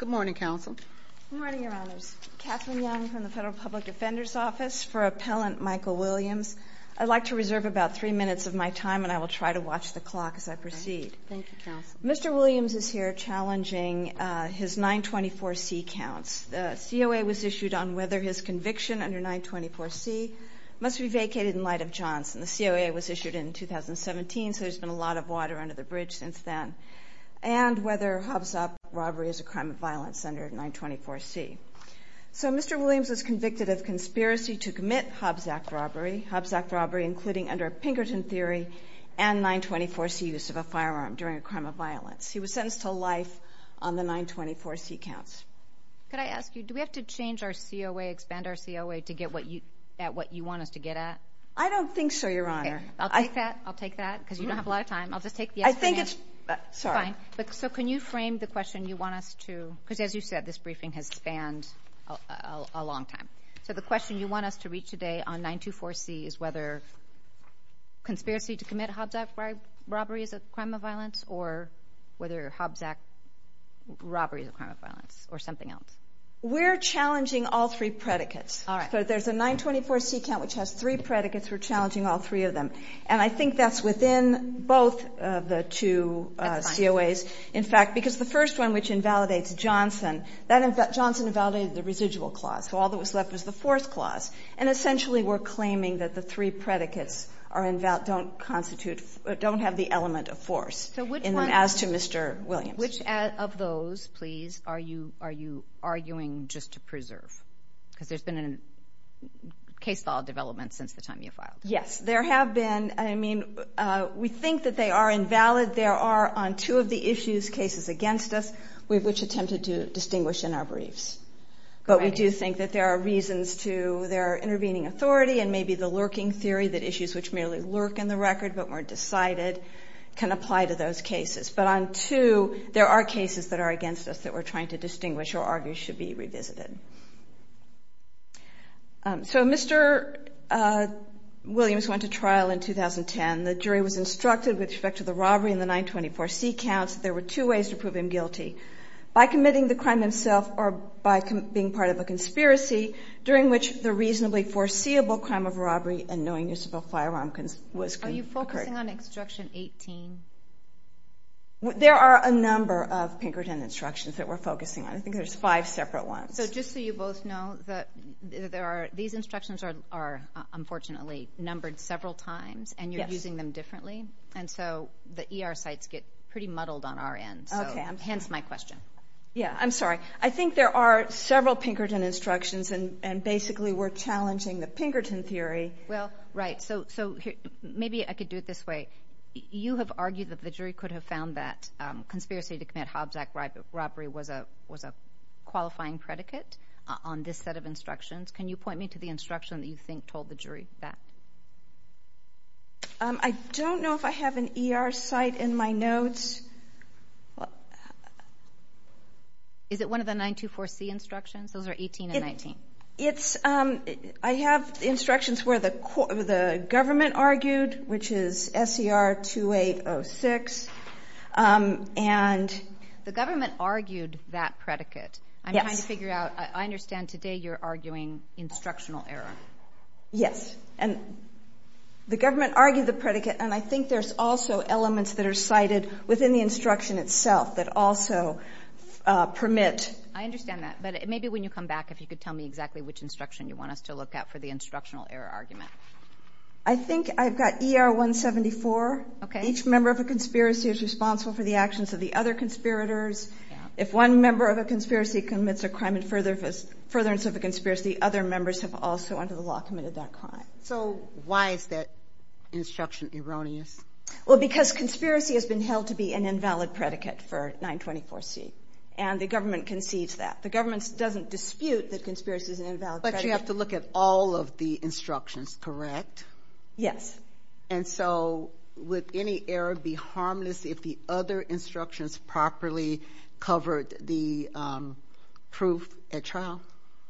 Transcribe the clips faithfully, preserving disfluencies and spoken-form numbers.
Good morning, Counsel. Good morning, Your Honors. Catherine Young from the Federal Public Defender's Office for Appellant Michael Williams. I'd like to reserve about three minutes of my time, and I will try to watch the clock as I proceed. Thank you, Counsel. Mister Williams is here challenging uh, his nine twenty-four C counts. The C O A was issued on whether his conviction under nine twenty-four C must be vacated in light of Johnson. The C O A was issued in two thousand seventeen, so there's been a lot of water under the bridge since then, and whether Hobbs Act robbery is a crime of violence under nine twenty-four C. So Mister Williams was convicted of conspiracy to commit Hobbs Act robbery, Hobbs Act robbery including under a Pinkerton theory, and nine twenty-four C use of a firearm during a crime of violence. He was sentenced to life on the nine twenty-four C counts. Could I ask you, do we have to change our C O A, expand our C O A to get what you at what you want us to get at? I don't think so, Your Honor. Okay. I'll take I, that. I'll take that because you don't have a lot of time. I'll just take the yes I think for it's uh, sorry. Fine. But so can you frame the question you want us to? Because as you said, this briefing has spanned a, a, a long time. So the question you want us to reach today on nine twenty-four C is whether conspiracy to commit Hobbs Act robbery is a crime of violence, or whether Hobbs Act robbery is a crime of violence, or something else. We're challenging all three predicates. All right. So there's a nine twenty-four C count which has three predicates. We're challenging all three of them. And I think that's within both of the two uh, C O As. In fact, because the first one, which invalidates Johnson, that inv- Johnson invalidated the residual clause. So all that was left was the fourth clause. And essentially we're claiming that the three predicates are inval- don't constitute, don't have the element of force so which in one, them as to Mister Williams. Which of those, please, are you are you arguing just to preserve? Because there's been a case law development since the time you filed. Yes, there have been. I mean, uh, we think that they are invalid. There are on two of the issues cases against us, we've which attempted to distinguish in our briefs. But we do think that there are reasons to, there are intervening authority and maybe the lurking theory that issues which merely lurk in the record but weren't decided can apply to those cases. But on two, there are cases that are against us that we're trying to distinguish or argue should be revisited. Um, so Mister Uh, Williams went to trial in two thousand ten. The jury was instructed with respect to the robbery and the nine twenty-four C counts that there were two ways to prove him guilty: by committing the crime himself or by com- being part of a conspiracy during which the reasonably foreseeable crime of robbery and knowing use of a firearm cons- was con- Are you focusing occurred. on instruction eighteen? There are a number of Pinkerton instructions that we're focusing on. I think there's five separate ones. So just so you both know, that there are these instructions are, are uh, unfortunately numbered several times, and you're yes. using them differently. And so the E R sites get pretty muddled on our end. So okay, I'm hence my question. Yeah, I'm sorry. I think there are several Pinkerton instructions, and, and basically we're challenging the Pinkerton theory. Well, right. So, so here, maybe I could do it this way. You have argued that the jury could have found that um, conspiracy to commit Hobbs Act robbery was a was a qualifying predicate uh, on this set of instructions. Can you point me to the instruction that you think told the jury that? Um, I don't know if I have an E R site in my notes. Is it one of the nine twenty-four C instructions? Those are eighteen and it, nineteen. It's, um, I have the instructions where the the government argued, which is S E R twenty-eight oh six, um, and the government argued that predicate. I'm yes. trying to figure out. I, I understand today you're arguing instructional error. Yes, and the government argued the predicate, and I think there's also elements that are cited within the instruction itself that also Uh, permit. I understand that, but maybe when you come back, if you could tell me exactly which instruction you want us to look at for the instructional error argument. I think I've got E R one seventy-four. Okay. Each member of a conspiracy is responsible for the actions of the other conspirators. Yeah. If one member of a conspiracy commits a crime in furtherance of a conspiracy, the other members have also, under the law, committed that crime. So why is that instruction erroneous? Well, because conspiracy has been held to be an invalid predicate for nine twenty-four C. And the government concedes that. The government doesn't dispute that conspiracy is an invalid but predicate. But you have to look at all of the instructions, correct? Yes. And so would any error be harmless if the other instructions properly covered the um, proof at trial?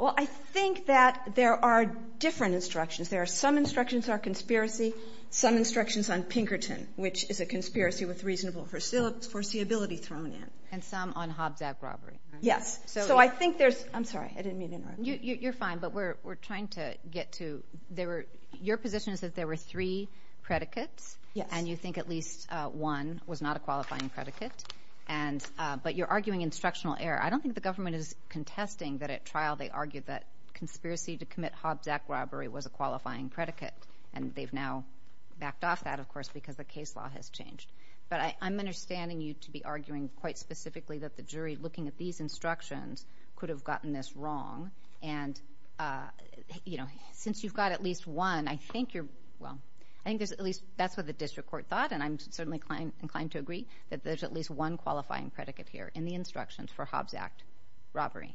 Well, I think that there are different instructions. There are some instructions on conspiracy, some instructions on Pinkerton, which is a conspiracy with reasonable foreseeability thrown in. And some on Hobbs Act robbery. Yes. So, so I think there's – I'm sorry. I didn't mean to interrupt you. you. You're fine, but we're we're trying to get to – there were your position is that there were three predicates. Yes. And you think at least uh, one was not a qualifying predicate. And uh, but you're arguing instructional error. I don't think the government is contesting that at trial they argued that conspiracy to commit Hobbs Act robbery was a qualifying predicate. And they've now backed off that, of course, because the case law has changed. But I, I'm understanding you to be arguing quite specifically that the jury, looking at these instructions, could have gotten this wrong. And, uh, you know, since you've got at least one, I think you're – well, I think there's at least – that's what the district court thought, and I'm certainly inclined, inclined to agree that there's at least one qualifying predicate here in the instructions for Hobbs Act robbery,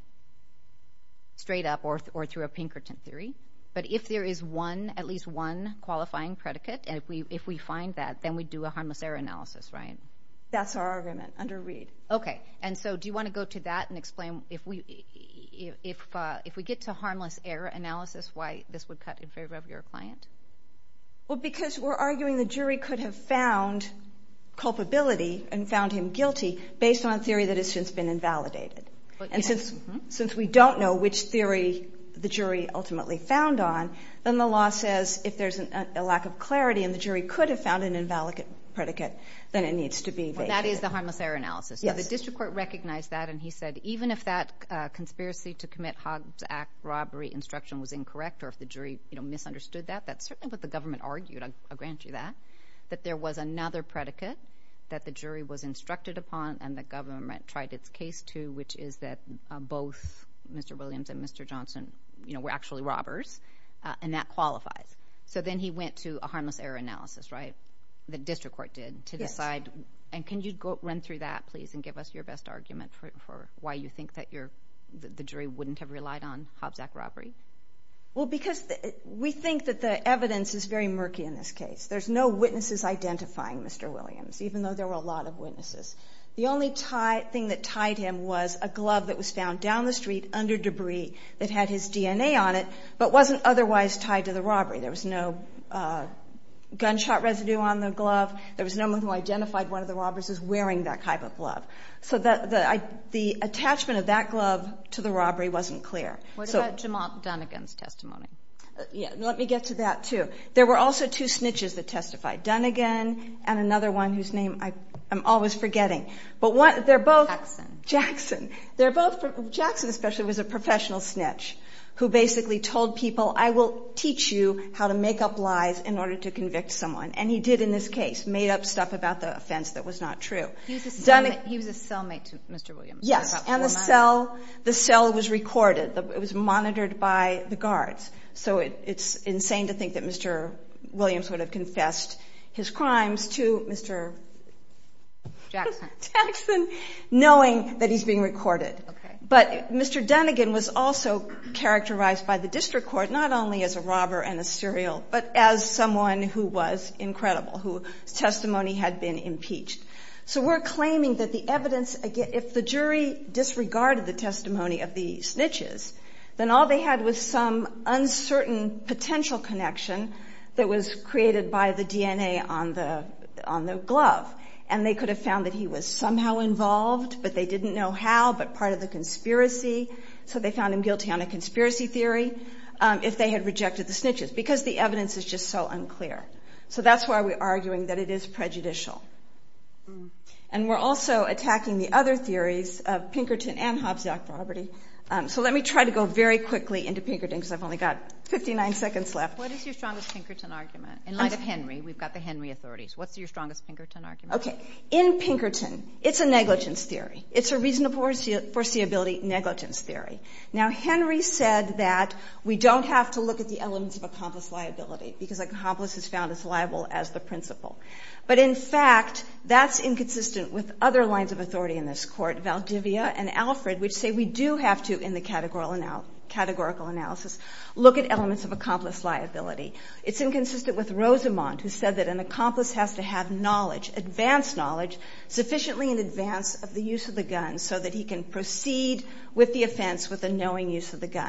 straight up or, or through a Pinkerton theory. But if there is one, at least one qualifying predicate, and if we if we find that, then we do a harmless error analysis, right? That's our argument under Reed. Okay. And so do you want to go to that and explain if we if uh, if we get to harmless error analysis, why this would cut in favor of your client? Well, because we're arguing the jury could have found culpability and found him guilty based on a theory that has since been invalidated. But, and yeah. since mm-hmm. since we don't know which theory the jury ultimately found on, then the law says if there's an, a lack of clarity and the jury could have found an invalid predicate, then it needs to be vacated. Well, that is the harmless error analysis. So yes. the district court recognized that, and he said even if that uh, conspiracy to commit Hobbs Act robbery instruction was incorrect, or if the jury, you know, misunderstood that, that's certainly what the government argued. I'll, I'll grant you that, that there was another predicate that the jury was instructed upon and the government tried its case to, which is that uh, both Mister Williams and Mister Johnson, you know, were actually robbers, uh, and that qualifies. So then he went to a harmless error analysis, right? The district court did to yes. decide. And can you go run through that, please, and give us your best argument for, for why you think that your the, the jury wouldn't have relied on Hobbs Act robbery? Well, because the, we think that the evidence is very murky in this case. There's no witnesses identifying Mister Williams, even though there were a lot of witnesses. The only tie, thing that tied him was a glove that was found down the street under debris that had his D N A on it, but wasn't otherwise tied to the robbery. There was no uh, gunshot residue on the glove. There was no one who identified one of the robbers as wearing that type of glove. So the, the, I, the attachment of that glove to the robbery wasn't clear. What so, about Jamal Dunnigan's testimony? Uh, yeah, let me get to that, too. There were also two snitches that testified, Dunnigan and another one whose name I, I'm always forgetting. But one, they're both... Jackson. Jackson. They're both... Jackson especially was a professional snitch who basically told people, I will teach you how to make up lies in order to convict someone. And he did in this case, made up stuff about the offense that was not true. He was a Dunnig- cellmate, he was a cellmate to Mister Williams. Yes, and the months. cell, the cell was recorded. The, it was monitored by the guards. So it, it's insane to think that Mister Williams would have confessed his crimes to Mister Jackson. Jackson, knowing that he's being recorded. Okay. But Mister Dunnigan was also characterized by the district court not only as a robber and a serial, but as someone who was incredible, whose testimony had been impeached. So we're claiming that the evidence, if the jury disregarded the testimony of the snitches, then all they had was some uncertain potential connection that was created by the D N A on the on the glove. And they could have found that he was somehow involved, but they didn't know how, but part of the conspiracy. So they found him guilty on a conspiracy theory um, if they had rejected the snitches, because the evidence is just so unclear. So that's why we're arguing that it is prejudicial. Mm. And we're also attacking the other theories of Pinkerton and Hobbs Act robbery. Um, so let me try to go very quickly into Pinkerton because I've only got fifty-nine seconds left. What is your strongest Pinkerton argument? In light of Henry, we've got the Henry authorities. What's your strongest Pinkerton argument? Okay. In Pinkerton, it's a negligence theory. It's a reasonable foreseeability negligence theory. Now, Henry said that we don't have to look at the elements of accomplice liability because accomplice is found as liable as the principal. But in fact, that's inconsistent with other lines of authority in this court, Valdivia and Alfred, which say we do have to, in the categorical analysis, categorical analysis, look at elements of accomplice liability. It's inconsistent with Rosamond, who said that an accomplice has to have knowledge, advanced knowledge, sufficiently in advance of the use of the gun so that he can proceed with the offense with a knowing use of the gun.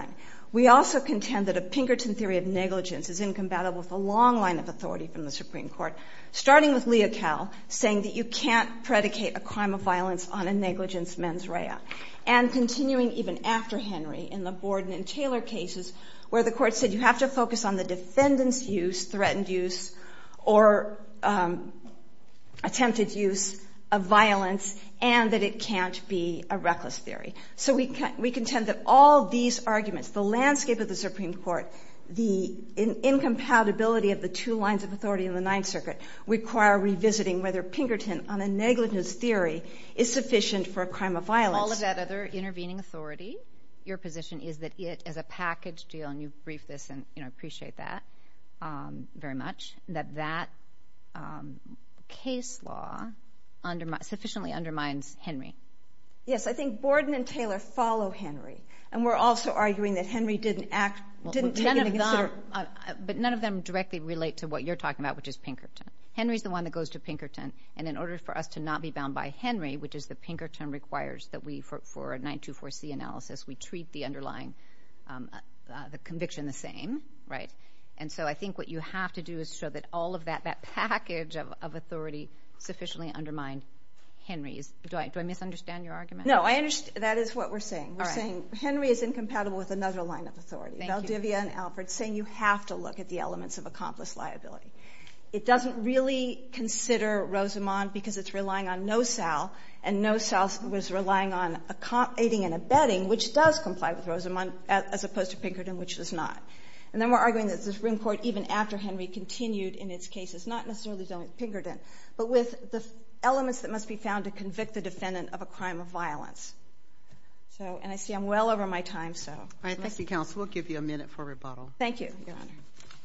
We also contend that a Pinkerton theory of negligence is incompatible with a long line of authority from the Supreme Court, starting with Leocal, saying that you can't predicate a crime of violence on a negligence mens rea, and continuing even after Henry in the Borden and Taylor cases, where the Court said you have to focus on the defendant's use, threatened use, or um, attempted use of violence, and that it can't be a reckless theory. So we, can, we contend that all these arguments, the landscape of the Supreme Court, the in, incompatibility of the two lines of authority in the Ninth Circuit require revisiting whether Pinkerton on a negligence theory is sufficient for a crime of violence. All of that other intervening authority, your position is that it, as a package deal, and you've briefed this and, you know, appreciate that um, very much, that that um, case law undermi- sufficiently undermines Henry. Yes, I think Borden and Taylor follow Henry. And we're also arguing that Henry didn't act, well, didn't take none into of consideration. Uh, but none of them directly relate to what you're talking about, which is Pinkerton. Henry's the one that goes to Pinkerton. And in order for us to not be bound by Henry, which is the Pinkerton requires that we, for, for a nine twenty-four C analysis, we treat the underlying, um, uh, the conviction the same, right? And so I think what you have to do is show that all of that, that package of, of authority sufficiently undermined Henry's. Do I, do I misunderstand your argument? No, I understand. That is what we're saying. We're All right. saying Henry is incompatible with another line of authority, Thank Valdivia and Alford, saying you have to look at the elements of accomplice liability. It doesn't really consider Rosamond because it's relying on no-sal, and no-sal was relying on aiding and abetting, which does comply with Rosamond, as opposed to Pinkerton, which does not. And then we're arguing that the Supreme Court, even after Henry, continued in its cases, not necessarily dealing with Pinkerton, but with the elements that must be found to convict the defendant of a crime of violence. So, and I see I'm well over my time, so. All right, thank you, counsel. We'll give you a minute for rebuttal. Thank you, Your Honor.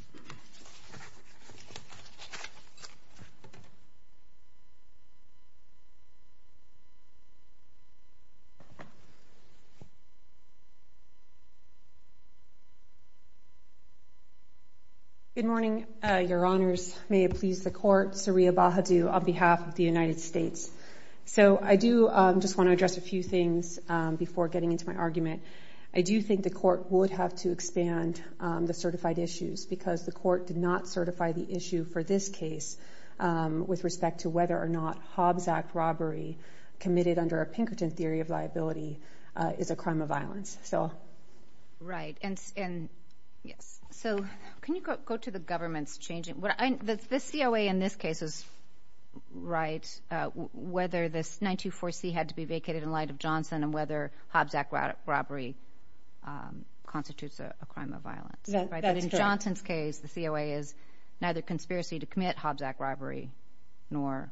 Good morning, uh, Your Honors. May it please the Court, Saria Bahadu on behalf of the United States. So I do um, just want to address a few things um, before getting into my argument. I do think the Court would have to expand um, the certified issues because the Court did not certify the issue for this case um, with respect to whether or not Hobbs Act robbery committed under a Pinkerton theory of liability uh, is a crime of violence. So, right, and and yes. So can you go, go to the government's changing? What I, the, the C O A in this case is right, uh, w- whether this nine twenty-four C had to be vacated in light of Johnson and whether Hobbs Act ro- robbery um, constitutes a, a crime of violence. That, right? that's But in correct. Johnson's case, the C O A is neither conspiracy to commit Hobbs Act robbery nor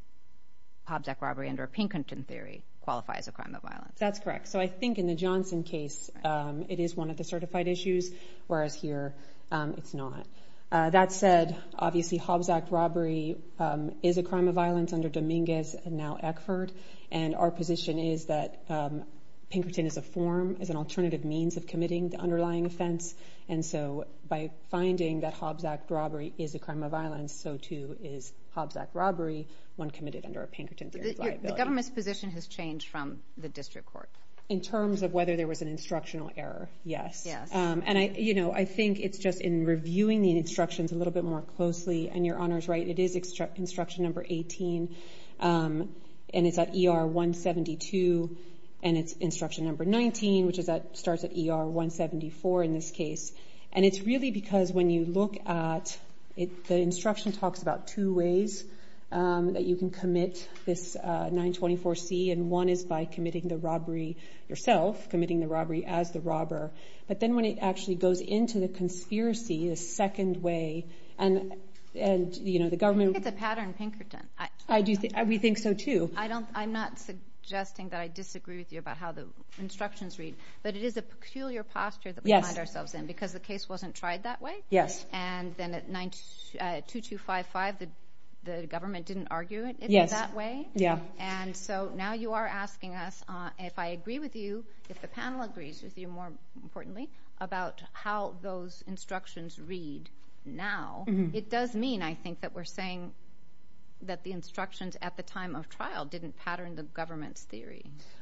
Hobbs Act robbery under a Pinkerton theory qualify as a crime of violence. That's correct. So I think in the Johnson case, um, it is one of the certified issues, whereas here um, it's not. Uh, that said, obviously Hobbs Act robbery um, is a crime of violence under Dominguez and now Eckford, and our position is that um, Pinkerton is a form, is an alternative means of committing the underlying offense, and so by finding that Hobbs Act robbery is a crime of violence, so too is Hobbs Act robbery, one committed under a Pinkerton theory of liability. The government's position has changed from the district court. In terms of whether there was an instructional error, yes. Yes. Um, and I, you know, I think it's just in reviewing the instructions a little bit more closely, and Your Honor's right, it is extru- instruction number eighteen, um, and it's at E R one seventy-two, and it's instruction number nineteen, which is at, starts at E R one seventy-four in this case. And it's really because when you look at it, the instruction talks about two ways Um, that you can commit this uh, nine twenty-four C, and one is by committing the robbery yourself, committing the robbery as the robber. But then when it actually goes into the conspiracy, the second way, and and you know the government. I think it's a pattern Pinkerton. I, I do. Th- we think so too. I don't. I'm not suggesting that I disagree with you about how the instructions read, but it is a peculiar posture that we Yes. find ourselves in because the case wasn't tried that way. Yes. And then at nine uh, two two five five, the the government didn't argue it Yes. that way. Yeah. And so now you are asking us, uh, if I agree with you, if the panel agrees with you, more importantly, about how those instructions read now, Mm-hmm. it does mean, I think, that we're saying that the instructions at the time of trial didn't pattern the government's theory.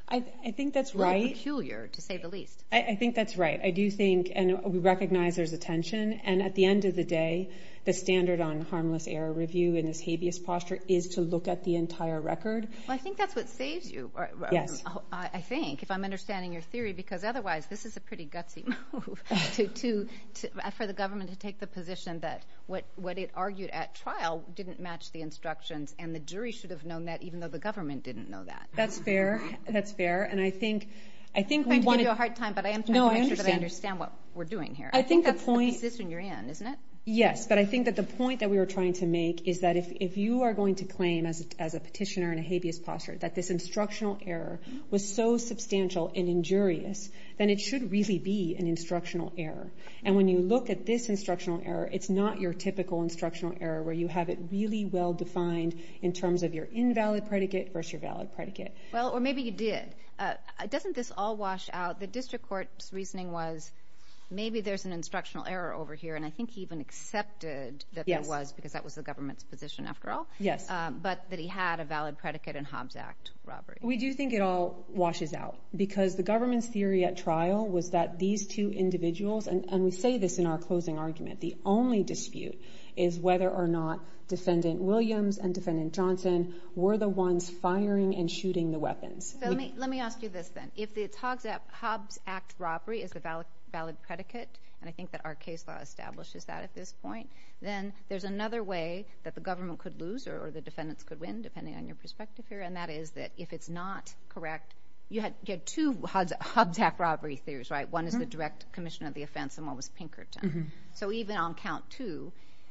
I, I think that's a little right. peculiar, to say the least. I, I think that's right. I do think, and we recognize there's a tension, and at the end of the day, the standard on harmless error review in this habeas posture is to look at the entire record. Well, I think that's what saves you. Or, or, Yes. I, I think, if I'm understanding your theory, because otherwise this is a pretty gutsy move to, to, to, for the government to take the position that what, what it argued at trial didn't match the instructions, and the jury should have known that even though the government didn't know that. That's fair. That's fair. And I think, I think I'm we trying to want give you a hard time, but I am trying No, to I make sure that I understand. understand what we're doing here. I think the that's point- the position you're in, isn't it? Yes, but I think that the point that we were trying to make is that if, if you are going to claim as a, as a petitioner in a habeas posture that this instructional error was so substantial and injurious, then it should really be an instructional error. And when you look at this instructional error, it's not your typical instructional error where you have it really well defined in terms of your invalid predicate versus your valid predicate. Well, or maybe you did. Uh, doesn't this all wash out? The district court's reasoning was maybe there's an instructional error over here, and I think he even accepted that Yes. there was, because that was the government's position after all. Yes. Um, but that he had a valid predicate in Hobbs Act robbery. We do think it all washes out because the government's theory at trial was that these two individuals, and, and we say this in our closing argument, the only dispute is whether or not Defendant Williams and Defendant Johnson were the ones firing and shooting the weapons. So let me, let me ask you this then. If the Hobbs Act, Hobbs Act robbery is the valid, valid predicate, and I think that our case law establishes that at this point, then there's another way that the government could lose or, or the defendants could win, depending on your perspective here, and that is that if it's not correct, you had, you had two Hobbs, Hobbs Act robbery theories, right? One is the direct commission of the offense, and one was Pinkerton. Mm-hmm. So even on count two,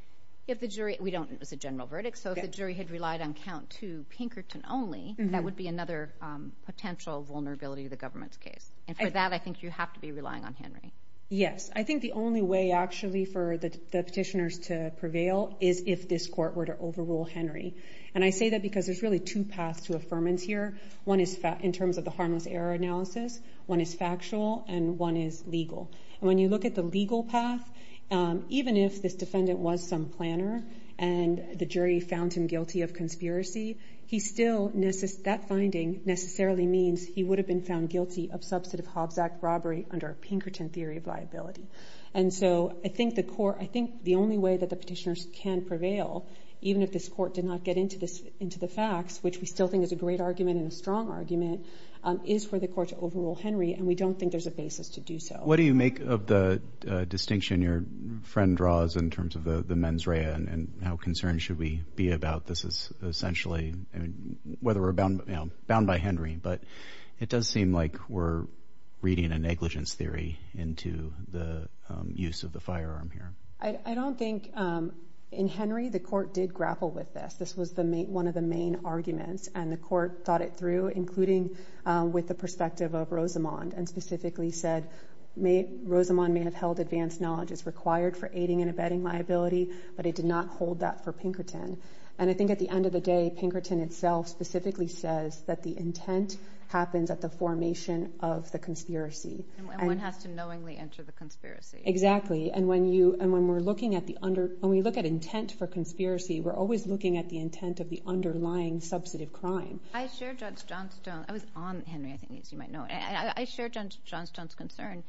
if the jury, we don't, it was a general verdict, so if Yeah. the jury had relied on count two, Pinkerton only, Mm-hmm. that would be another um, potential vulnerability to the government's case. And for I- that, I think you have to be relying on Henry. Yes, I think the only way actually for the, the petitioners to prevail is if this court were to overrule Henry. And I say that because there's really two paths to affirmance here. One is fa- in terms of the harmless error analysis, one is factual, and one is legal. And when you look at the legal path, um, even if this defendant was some planner and the jury found him guilty of conspiracy, he still, necess- that finding necessarily means he would have been found guilty of substantive Hobbs Act robbery under a Pinkerton theory of liability. And so I think the court, I think the only way that the petitioners can prevail, even if this court did not get into this, into the facts, which we still think is a great argument and a strong argument, um, is for the court to overrule Henry, and we don't think there's a basis to do so. What do you make of the uh, distinction your friend draws in terms of the, the mens rea, and, and how concerned should we be about this is essentially, I mean, whether we're bound, you know, bound by Henry, but it does seem like we're reading a negligence theory into the um, use of the firearm here. I, I don't think um, in Henry the court did grapple with this. This was the main, one of the main arguments, and the court thought it through, including um, with the perspective of Rosamond, and specifically said may, Rosamond may have held advanced knowledge as required for aiding and abetting liability, but it did not hold that for Pinkerton. And I think at the end of the day, Pinkerton itself specifically says that the intent happens at the formation of the conspiracy. And, and one has to knowingly enter the conspiracy. Exactly. And when you and when we're looking at the under when we look at intent for conspiracy, we're always looking at the intent of the underlying substantive crime. I share Judge Johnstone. I was on Henry, I think, as you might know. I, I, I share Judge Johnstone's concern.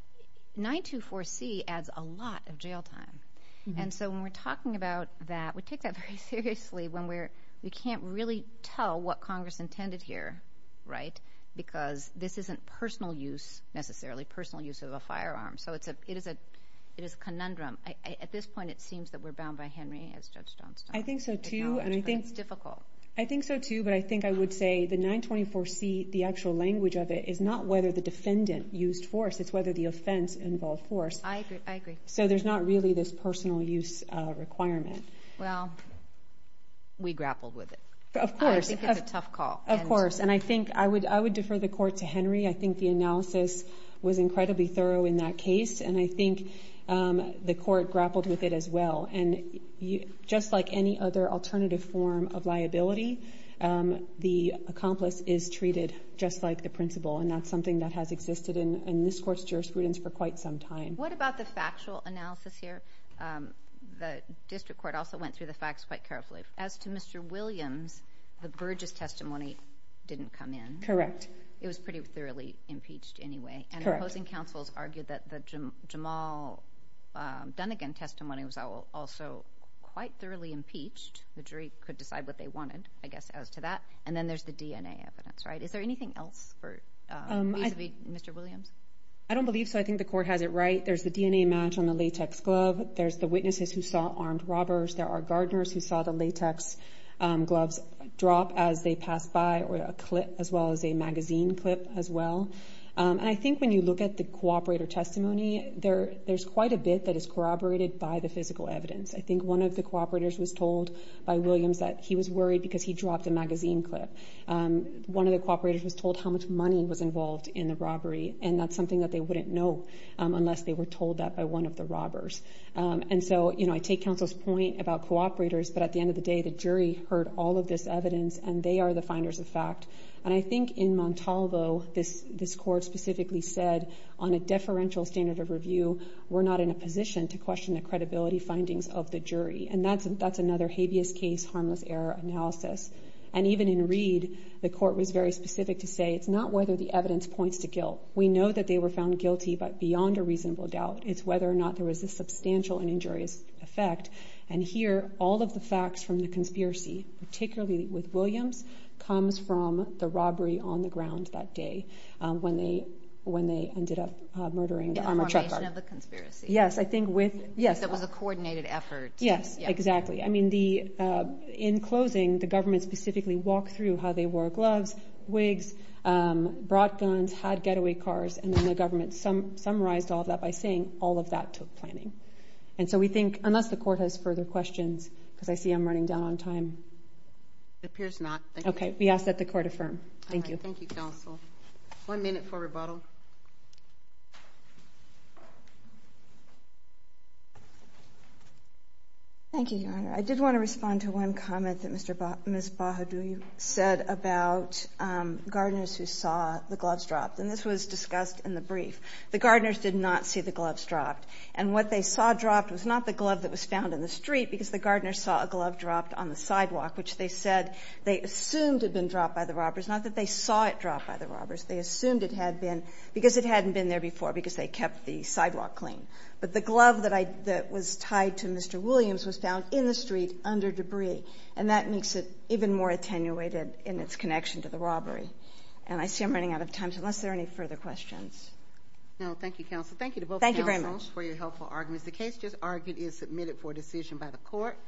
nine twenty-four C adds a lot of jail time. Mm-hmm. And so when we're talking about that, we take that very seriously when we're we can't really tell what Congress intended here, right? Because this isn't personal use necessarily, personal use of a firearm. So it's a it is a it is a conundrum. I, I, at this point, it seems that we're bound by Henry, as Judge Johnstone. I think so too, and I think it's difficult. I think so too, but I think I would say the nine twenty-four C, the actual language of it, is not whether the defendant used force; it's whether the offense involved force. I agree. I agree. So there's not really this personal use uh, requirement. Well, we grappled with it. Of course, I think it's of, a tough call. Of and course, and I think I would I would defer the court to Henry. I think the analysis was incredibly thorough in that case, and I think um, the court grappled with it as well. And you, just like any other alternative form of liability, um, the accomplice is treated just like the principal, and that's something that has existed in, in this court's jurisprudence for quite some time. What about the factual analysis here? Um, the district court also went through the facts quite carefully. As to Mister Williams, the Burgess testimony didn't come in. Correct. it was pretty thoroughly impeached anyway. And Correct. opposing counsels argued that the Jam- Jamal um, Dunnigan testimony was al- also quite thoroughly impeached. The jury could decide what they wanted, I guess, as to that. And then there's the D N A evidence, right? Is there anything else for um, Um, vis-a-vis Mister Williams? I don't believe so. I think the court has it right. There's the D N A match on the latex glove. There's the witnesses who saw armed robbers. There are gardeners who saw the latex um, gloves drop as they passed by, or a clip, as well as a magazine clip as well. Um, and I think when you look at the cooperator testimony, there, there's quite a bit that is corroborated by the physical evidence. I think one of the cooperators was told by Williams that he was worried because he dropped a magazine clip. Um, one of the cooperators was told how much money was involved in the robbery, and that's something that they wouldn't know um, unless they were told that by one of the robbers. Um, and so, you know, I take counsel's point about cooperators, but at the end of the day, the jury heard all of this evidence, and they are the finders of fact. And I think in Montalvo, this, this court specifically said on a deferential standard of review, we're not in a position to question the credibility findings of the jury. And that's, that's another habeas case, harmless error analysis. And even in Reed, the court was very specific to say it's not whether the evidence points to guilt. We know that they were found guilty, but beyond a reasonable doubt, it's whether or not there was a substantial and injurious effect. And here, all of the facts from the conspiracy, particularly with Williams, comes from the robbery on the ground that day um, when they when they ended up uh, murdering the armored truck guard. In the formation of the conspiracy. Yes, I think with yes, that was a coordinated effort. Yes, yeah. Exactly. I mean, the uh, in closing, the government specifically walked through how they wore gloves, wigs, um, brought guns, had getaway cars, and then the government sum- summarized all of that by saying all of that took planning. And so we think, unless the court has further questions, because I see I'm running down on time. It appears not. Thank Okay, you. we ask that the court affirm. Thank All right, you. Thank you, counsel. One minute for rebuttal. Thank you, Your Honor. I did want to respond to one comment that Mister Ba- Miz Bahadur said about um, gardeners who saw the gloves dropped, and this was discussed in the brief. The gardeners did not see the gloves dropped, and what they saw dropped was not the glove that was found in the street, because the gardeners saw a glove dropped on the sidewalk, which they said they assumed had been dropped by the robbers, not that they saw it dropped by the robbers. They assumed it had been, because it hadn't been there before, because they kept the sidewalk clean. But the glove that I that was tied to Mister Williams was found in the street under debris, and that makes it even more attenuated in its connection to the robbery. And I see I'm running out of time, so unless there are any further questions. No, thank you, counsel. Thank you to both Thank you very counsels much. for your helpful arguments. The case just argued is submitted for decision by the court.